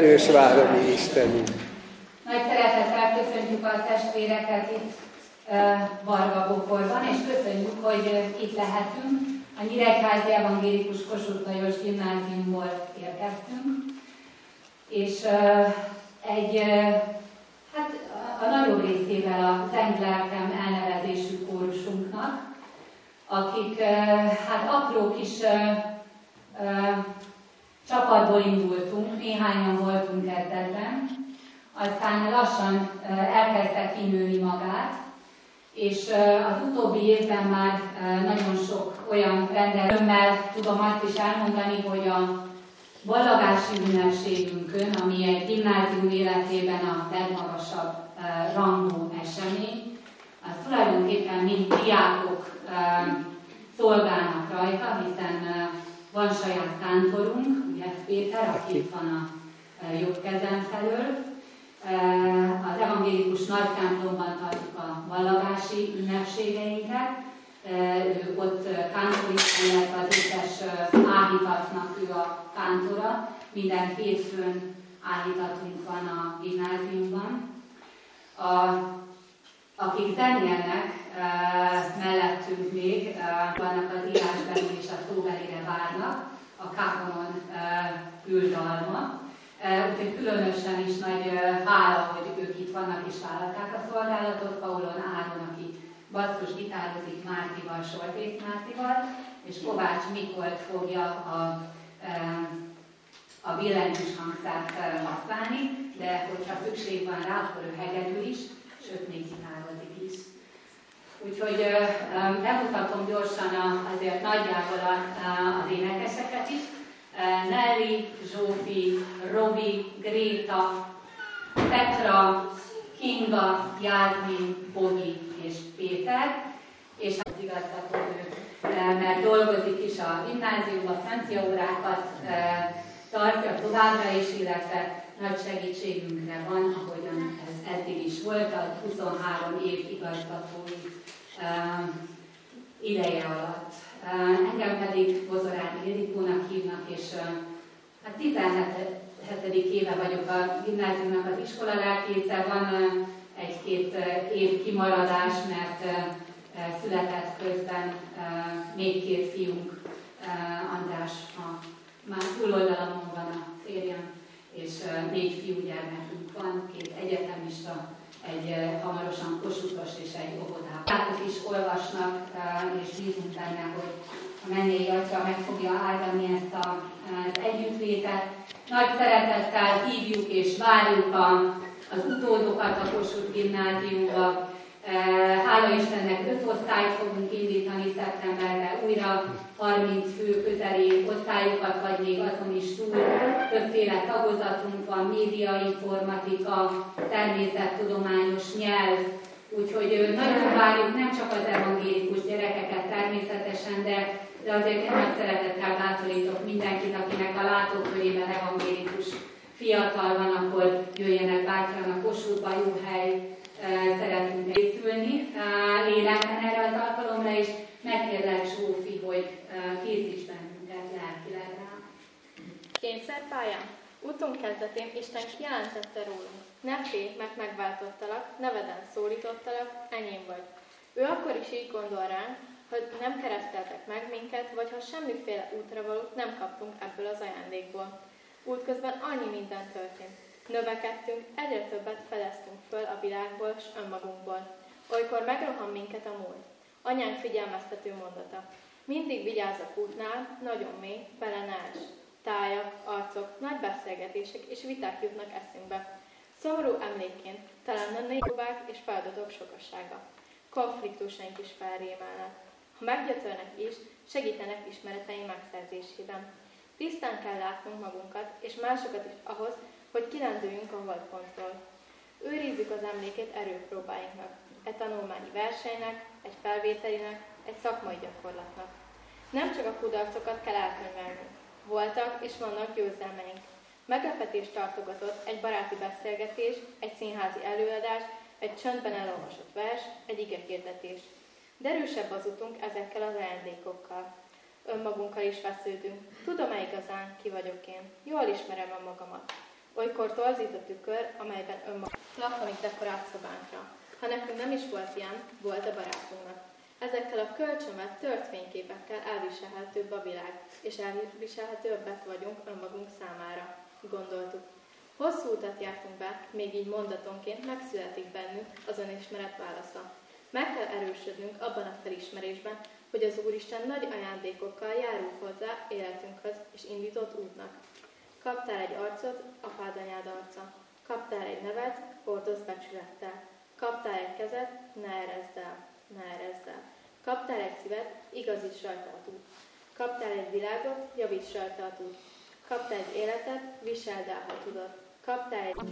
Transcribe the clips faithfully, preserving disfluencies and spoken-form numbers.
erős váromi Istenünk. Nagy szeretettel köszöntjük a testvéreket itt Varga-Bokorban, és köszönjük, hogy itt lehetünk. A Nyíregyházi Evangélikus Kossuth Lajos Gimnáziumból érkeztünk, és egy, hát a nagyobb részével a Szent Lelkem elnevezésű kórusunknak, akik hát apró kis csapatból indultunk, néhányan voltunk kezdetben, aztán lassan elkezdte kinőni magát, és az utóbbi évben már nagyon sok olyan rendelőmmel tudom azt is elmondani, hogy a vallagási ünnepségünkön, ami egy gimnázium életében a legmagasabb rangú esemény, az tulajdonképpen mind diákok szolgálnak rajta, hiszen van saját kántorunk, ugye Péter, aki itt van a jobb kezem felől. Az evangélikus nagytemplomban tartjuk a vallagási ünnepségeinket. Ő ott kántorista, illetve az összes áhítatnak ő a kántora. Minden hétfőn áhítatunk van a gimnáziumban. A, akik zenélnek mellettünk még, vannak az írásbeli és a szóbelire várnak, a káponon küldalma. Úgyhogy különösen is nagy hála, hogy ők itt vannak és vállalták a szolgálatot. Paulon Áron, aki basszus gitározik Mártival, Soltész Mártival, és Kovács Mikolt fogja a, a billentyűs hangszert használni, de hogyha szükség van rá, akkor ő hegedül is, sőt még gitározik is. Úgyhogy bemutatom gyorsan azért nagyjából az énekeseket is. Nelly, Zsófi, Robi, Gréta, Petra, Kinga, Jászmin, Bogi és Péter, és az igazgatónő, mert dolgozik is a gimnáziumban, francia órákat tartja továbbra is, illetve nagy segítségünkre van, ahogyan ez eddig is volt, a huszonhárom év igazgatói ideje alatt. Engem pedig Bozorádi Ildikónak hívnak, és hát tizenhetedik éve vagyok a gimnáziumnak az iskolelelkésze. Van egy-két év kimaradás, mert született közben még két fiunk, András, a már túloldalamon van a férjem, és négy fiúgyermekünk van, két egyetemista, egy hamarosan kossuthos és egy óvodában. Látok is olvasnak, és bízunk benne, hogy a mennyei Atya meg fogja áldani ezt a, az együttlétet. Nagy szeretettel hívjuk és várjuk a, az utódokat a Kossuth Gimnáziumba. Hála Istennek öt osztályt fogunk indítani szeptemberben, újra harminc fő közeli osztályokat, vagy még azon is túl. Többféle tagozatunk van, média, informatika, természettudományos nyelv. Úgyhogy nagyon várjuk nem csak az evangélikus gyerekeket természetesen, de, de azért nagy szeretettel bátorítok mindenkit, akinek a látókörében evangélikus fiatal van, akkor jöjjenek bátran a Kossuthba, jó hely. Szeretünk készülni lélekben erre az alkalomra, és megkérlek Zsófi, hogy készíts bennünket lelkileg rá. Kényszerpályán? Útunk kezdetén Isten jelentette rólunk. Ne félj, mert megváltottalak, neveden szólítottalak, enyém vagy. Ő akkor is így gondol ránk, hogy nem kereszteltek meg minket, vagy ha semmiféle útravalót nem kaptunk ebből az ajándékból. Útközben annyi minden történt. Növekedtünk, egyre többet fedeztünk föl a világból s önmagunkból. Olykor megrohan minket a múlt. Anyánk figyelmeztető mondata. Mindig vigyázzak útnál, nagyon mély, bele ne ess. Tájak, arcok, nagy beszélgetések és viták jutnak eszünkbe. Szomorú emlékként talán a négyóvák és feladatok sokassága. Konfliktusaink is felrémelnek. Ha meggyötörnek is, segítenek ismereteink megszerzésében. Tisztán kell látnunk magunkat és másokat is ahhoz, hogy kilendüljünk a holdpontról. Őrizzük az emlékét erőpróbáinknak, egy tanulmányi versenynek, egy felvételinek, egy szakmai gyakorlatnak. Nem csak a kudarcokat kell elkönyvelnünk. Voltak és vannak győzelmeink. Meglepetést tartogatott egy baráti beszélgetés, egy színházi előadás, egy csöndben elolvasott vers, egy igehirdetés. De erősebb az utunk ezekkel az ajándékokkal. Önmagunkkal is vesződünk. Tudom-e igazán, ki vagyok én? Jól ismerem önmagamat. Olykor torzít a tükör, amelyben önmagunknak, amit dekorált szobánkra. Ha nekünk nem is volt ilyen, volt a barátunknak. Ezekkel a kölcsönvett tört fényképekkel elviselhetőbb a világ, és elviselhetőbbek vagyunk önmagunk számára, gondoltuk. Hosszú utat jártunk be, még így mondatonként megszületik bennünk az önismeret válasza. Meg kell erősödnünk abban a felismerésben, hogy az Úristen nagy ajándékokkal járul hozzá életünkhöz és indított útnak. Kaptál egy arcot, apád anyád arca. Kaptál egy nevet, hordozz becsülettel. Kaptál egy kezet, ne erezd el, ne erezd el. Kaptál egy szívet, igazíts rajta a út. Kaptál egy világot, javíts rajta a út. Kaptál egy életet, viseld el, ha tudod. Kaptál egy...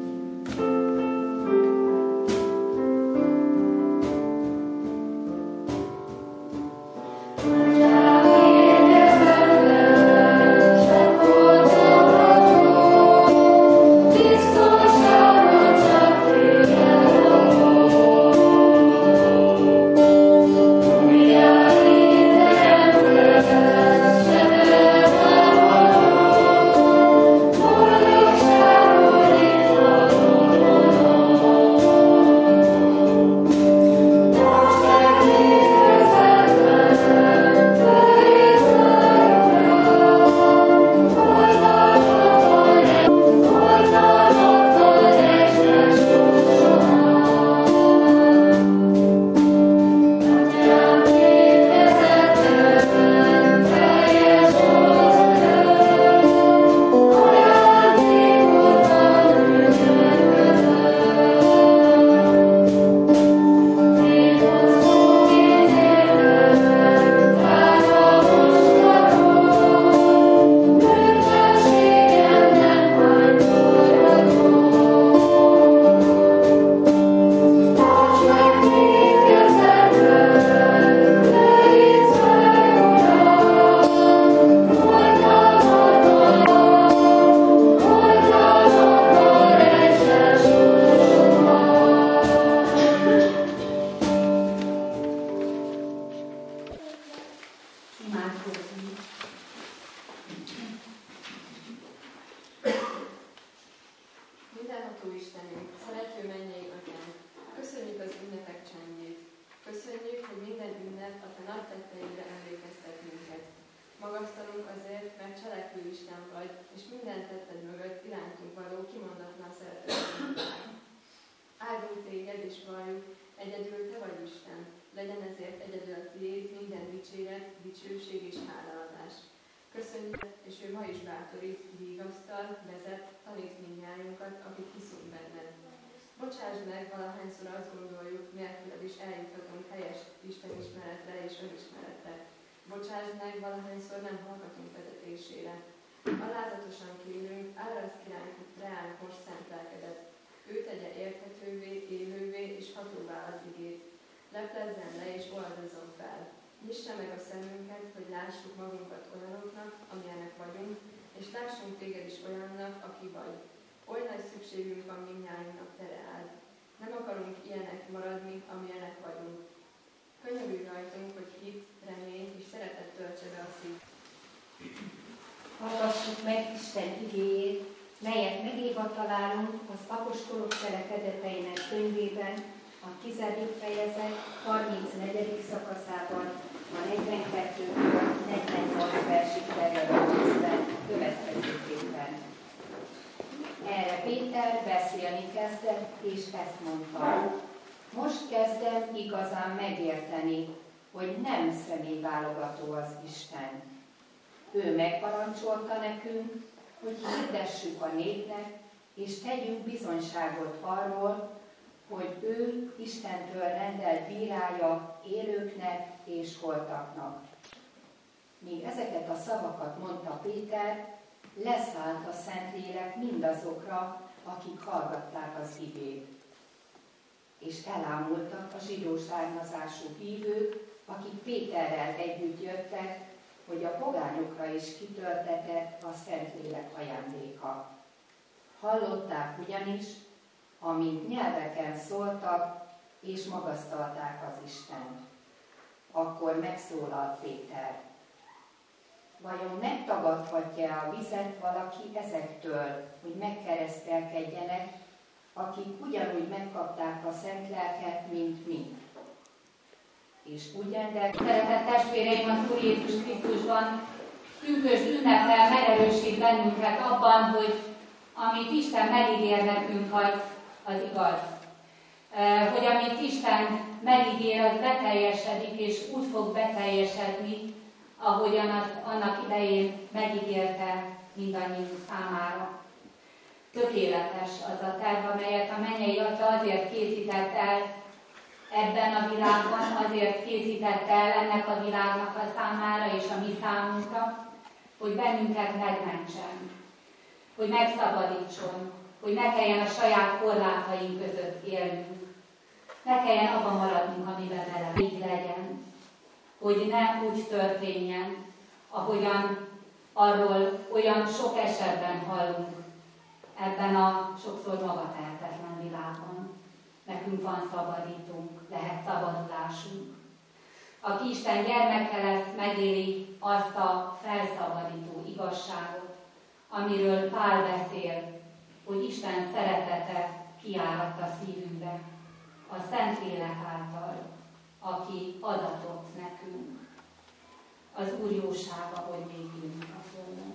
Bocsásd meg, valahányszor azt gondoljuk, nélküled is eljuthatunk helyes Istenismeretre és önismeretre. Bocsásd meg, valahányszor nem hallgatunk vezetésére. Alázatosan kérünk, áraszt kiránk reánk most szent lelkedet. Ő tegye érthetővé, élővé és hatóvá az igét. Leplezzen le és oldozzon fel. Nyissa meg a szemünket, hogy lássuk magunkat olyanoknak, amilyenek vagyunk, és lássunk téged is olyannak, aki vagy. Oly nagy szükségünk van mindnyájunknak, te reád. Nem akarunk ilyenek maradni, amilyenek vagyunk. Könyörülj rajtunk, hogy hit, remény és szeretet töltse be a szív. Hallgassuk meg Isten igéjét, melyet megírva találunk az apostolok cselekedeteinek könyvében, a tizedik fejezet harmincnegyedik szakaszában, a negyvenkettőtől negyvennyolc versig terjedő következőképpen. Erre Péter beszélni kezdett, és ezt mondta: most kezdem igazán megérteni, hogy nem személyválogató az Isten. Ő megparancsolta nekünk, hogy hirdessük a népnek, és tegyünk bizonyságot arról, hogy ő Istentől rendelt bírája élőknek és holtaknak. Míg ezeket a szavakat mondta Péter, leszállt a Szentlélek mindazokra, akik hallgatták az igét. És elámultak a zsidó származású hívők, akik Péterrel együtt jöttek, hogy a pogányokra is kitöltetett a Szentlélek ajándéka. Hallották ugyanis, amint nyelveken szóltak, és magasztalták az Istent. Akkor megszólalt Péter: vajon megtagadhatja a vizet valaki ezektől, hogy megkeresztelkedjenek, akik ugyanúgy megkapták a szent lelket, mint mi? És úgy rendelt. Szeretett testvéreim, az Úr Jézus Krisztusban pünkösd ünnepel megerősít bennünket abban, hogy amit Isten megígér nekünk, az, az igaz. Hogy amit Isten megígér, az beteljesedik, és úgy fog beteljesedni, ahogyan az annak idején megígérte mindannyiunk számára. Tökéletes az a terv, amelyet a mennyei Atya azért készített el ebben a világban, azért készített el ennek a világnak a számára és a mi számunkra, hogy bennünket megmentsen, hogy megszabadítson, hogy ne kelljen a saját korlátaink között élnünk, ne kelljen abba maradnunk, amiben bele. Így legyen, hogy ne úgy történjen, ahogyan arról olyan sok esetben hallunk ebben a sokszor magatehetetlen világban. Nekünk van szabadítunk, lehet szabadulásunk. Aki Isten gyermeke lesz, megéli azt a felszabadító igazságot, amiről Pál beszél, hogy Isten szeretete kiáradt a szívünkbe, a Szentlélek által, aki adatott nekünk. Az Úr jósága, hogy még ülünk a földön.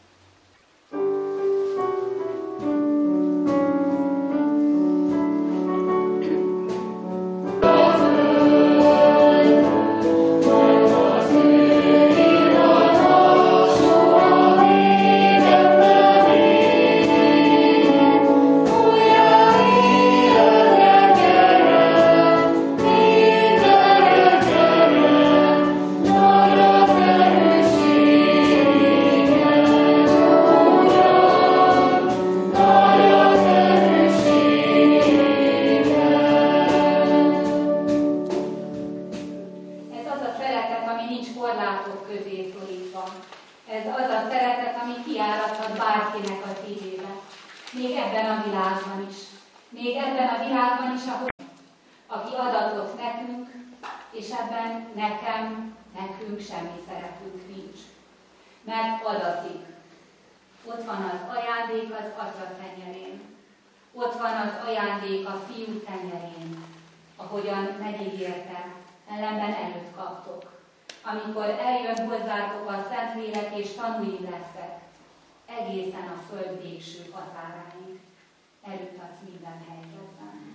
Mert adatik. Ott van az ajándék az Atya tenyerén. Ott van az ajándék a Fiú tenyerén, ahogyan megígérte, ellenben előtt kaptok. Amikor eljön hozzátok a Szentlélek és tanúim lesztek, egészen a föld végső határáig. Erőt adsz minden helyzetben.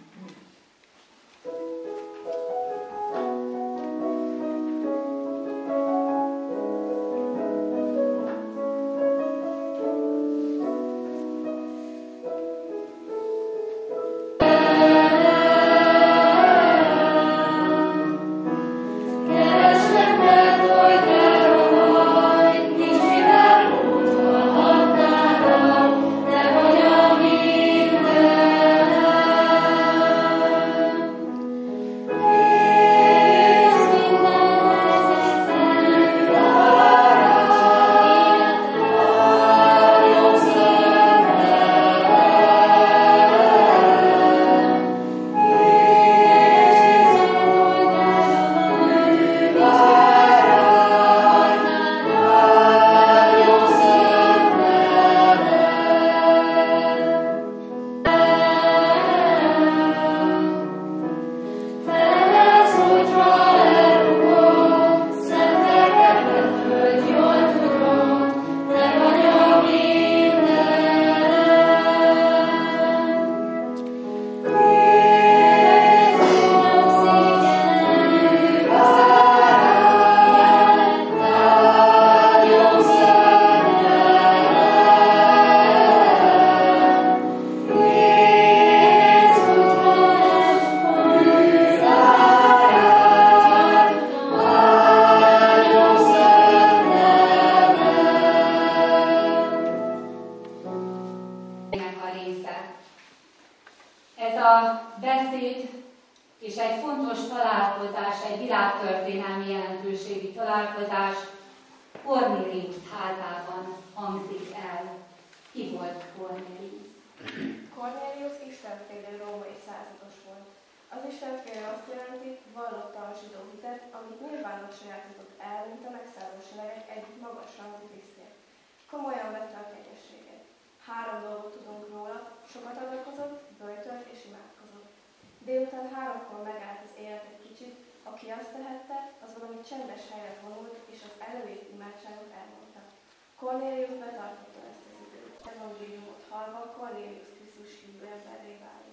Az istenfélő azt jelenti, vallotta a zsidó hitet, amit nyilvános sajátított el, mint a megszálló seregek egyik magas rangú tisztje. Komolyan vette a kegyességet. Három dolgot tudunk róla, sokat adakozott, böjtölt és imádkozott. Délután háromkor megállt az élet egy kicsit, aki azt tehette, az valami csendes helyre vonult, és az előírt imádságot elmondta. Kornélius betartotta ezt az időt. Evangéliumot hallva Kornélius Krisztus hívő emberré válik.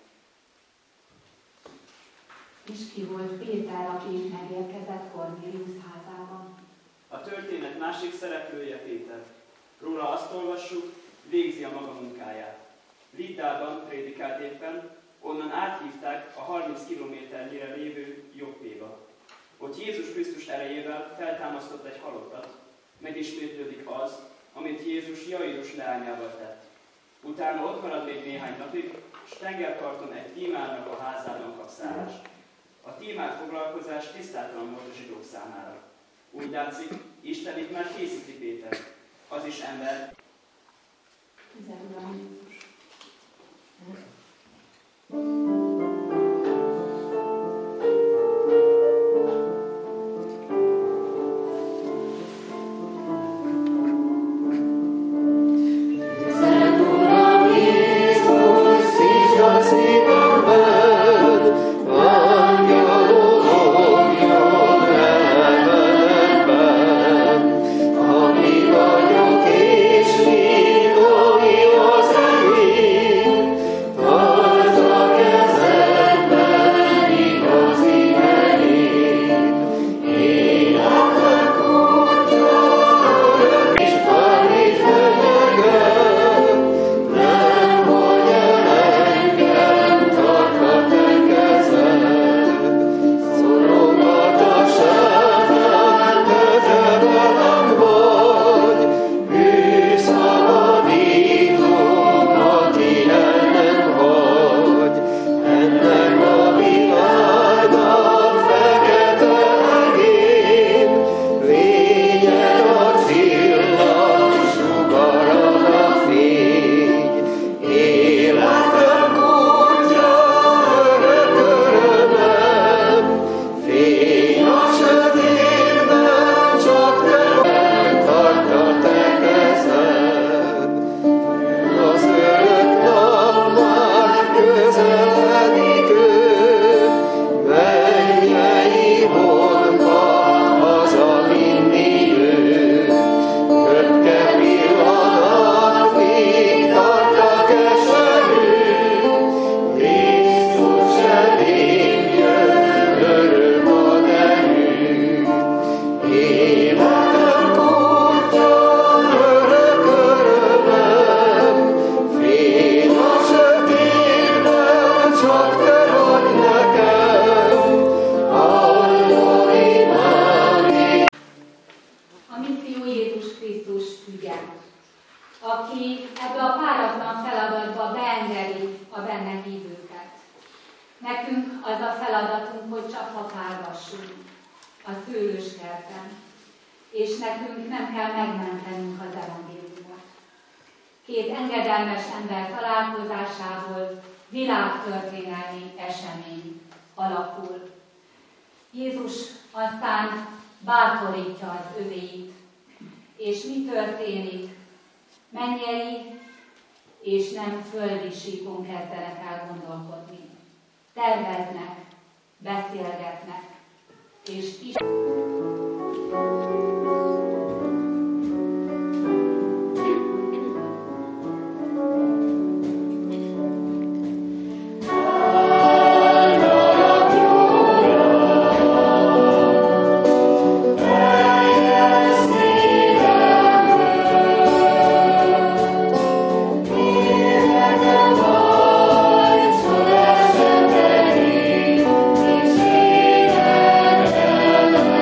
És ki volt Péter, aki megérkezett Kornélius házában? A történet másik szereplője Péter. Róla azt olvassuk, végzi a maga munkáját. Liddában prédikált éppen, onnan áthívták a harminc kilométernyire lévő Joppéba. Ott Jézus Krisztus erejével feltámasztott egy halottat, megismétlődik az, amit Jézus Jairus leányával tett. Utána ott marad még néhány napig, s tengerparton egy tímárnak a házában kap szállást. A tímár foglalkozás tisztátalan volt a zsidók számára. Úgy látszik, Isten itt már készíti Péter. Az is ember. Terveznek, beszélgetnek, és is... Thank you.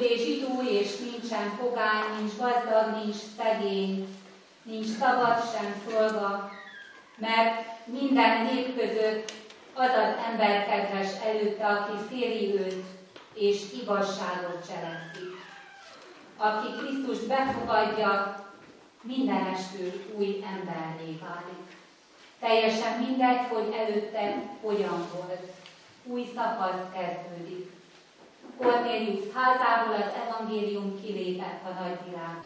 többé zsidó és nincsen pogány, nincs gazdag, nincs szegény, nincs szabad sem szolga, mert minden nép között az az ember kedves előtte, aki féli őt és igazságot cselekszik. Aki Krisztust befogadja, mindenestől új emberré válik. Teljesen mindegy, hogy előtte hogyan volt. Új szakasz kezdődik. Kornélius házából az evangélium kilépett a nagyvilágba.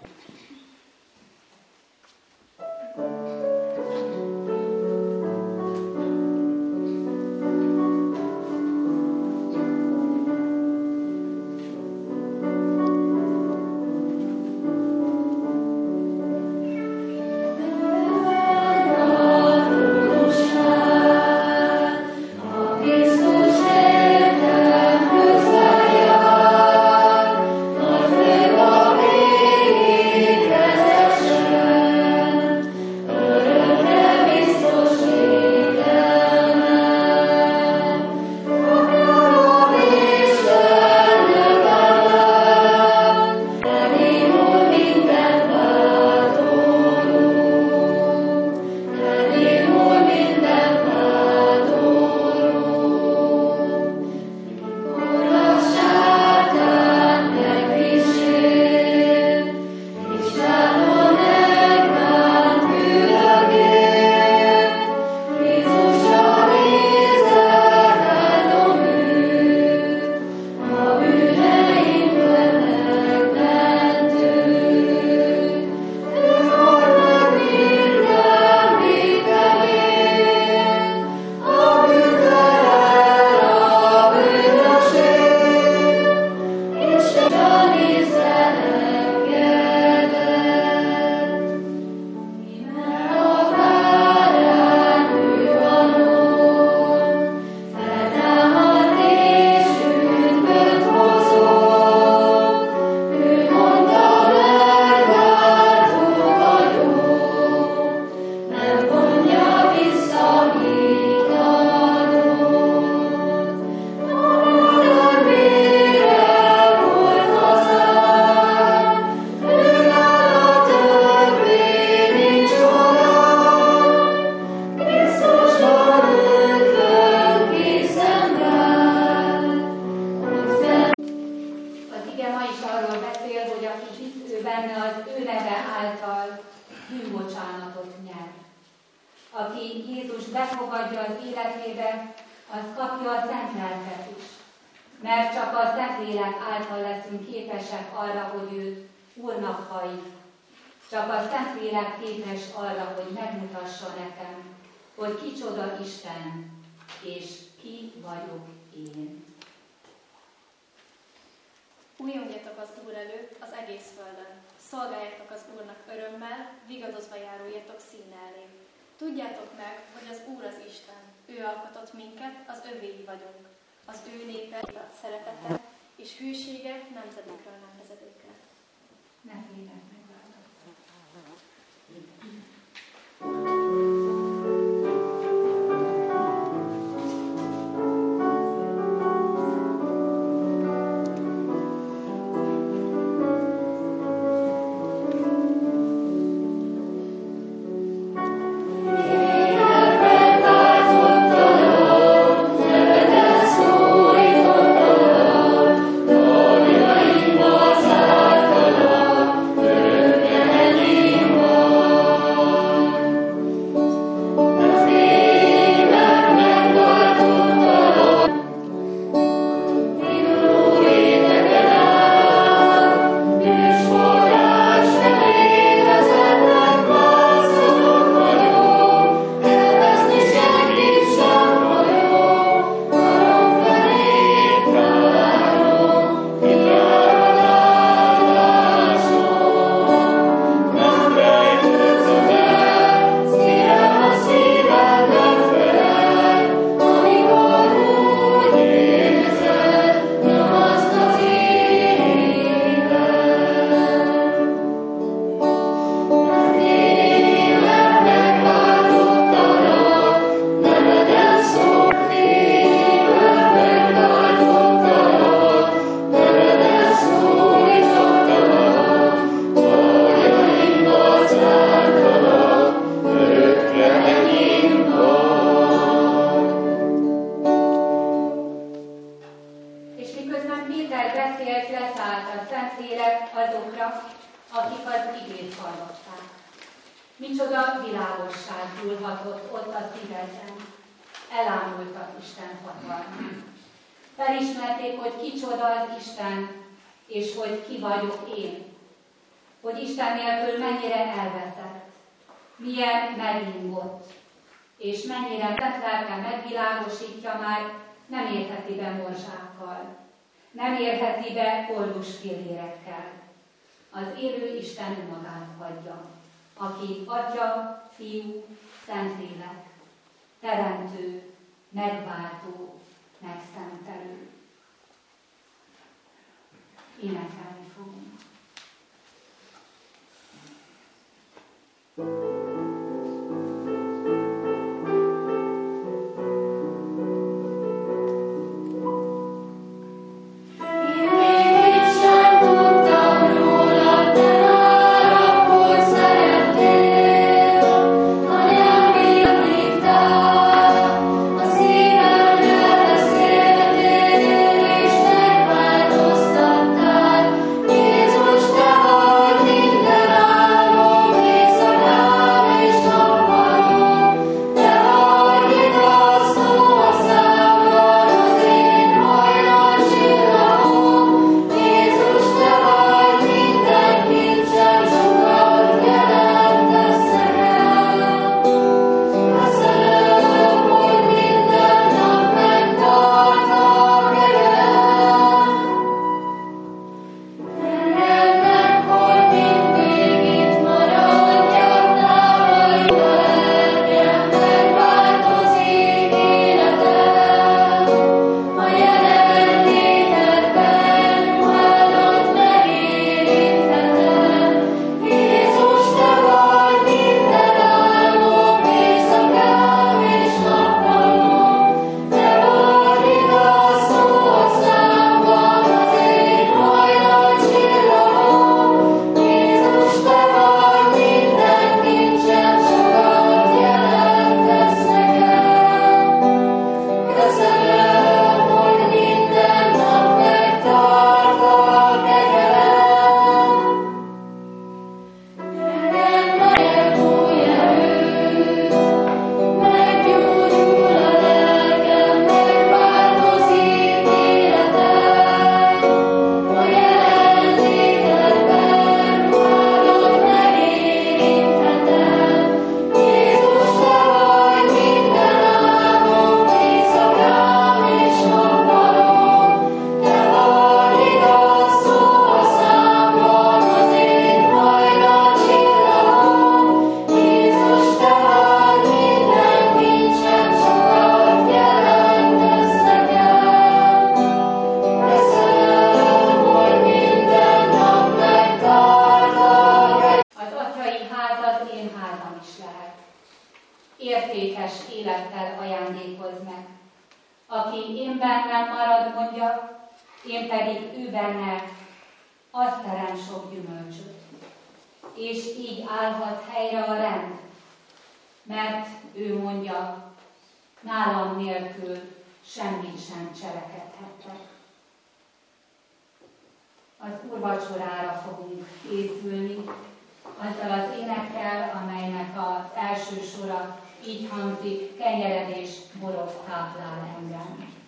Újongjatok az Úr előtt az egész földön. Szolgáljátok az Úrnak örömmel, vigadozva járuljatok színe elé. Tudjátok meg, hogy az Úr az Isten. Ő alkotott minket, az övéi vagyunk. Az ő népe szeretete és hűsége nemzedékről nemzedékre. Ne féljenek meg. Yeah. azokra, akik az igét hallották. Micsoda világosság gyúlhatott ott a szívedben. Elámultak Isten hatalmán. Felismerték, hogy kicsoda az Isten, és hogy ki vagyok én. Hogy Isten nélkül mennyire elveszett, milyen megingott, és mennyire tett lelke megvilágosítja már, nem érheti be morzsákkal, nem érheti be koldus fillérekkel. Az élő Isten önmagát adja, aki Atya, Fiú, Szentlélek, teremtő, megváltó, megszentelő. Énekelni fogunk. értékes élettel ajándékoz meg. Aki én bennem marad, mondja, én pedig ő benne, az terem sok gyümölcsöt. És így állhat helyre a rend, mert ő mondja, nálam nélkül semmit sem cselekedhettek. Az úrvacsorára fogunk készülni, azzal az énekkel, amelynek az első sora így hangzik, kenyered és borot táplál engem.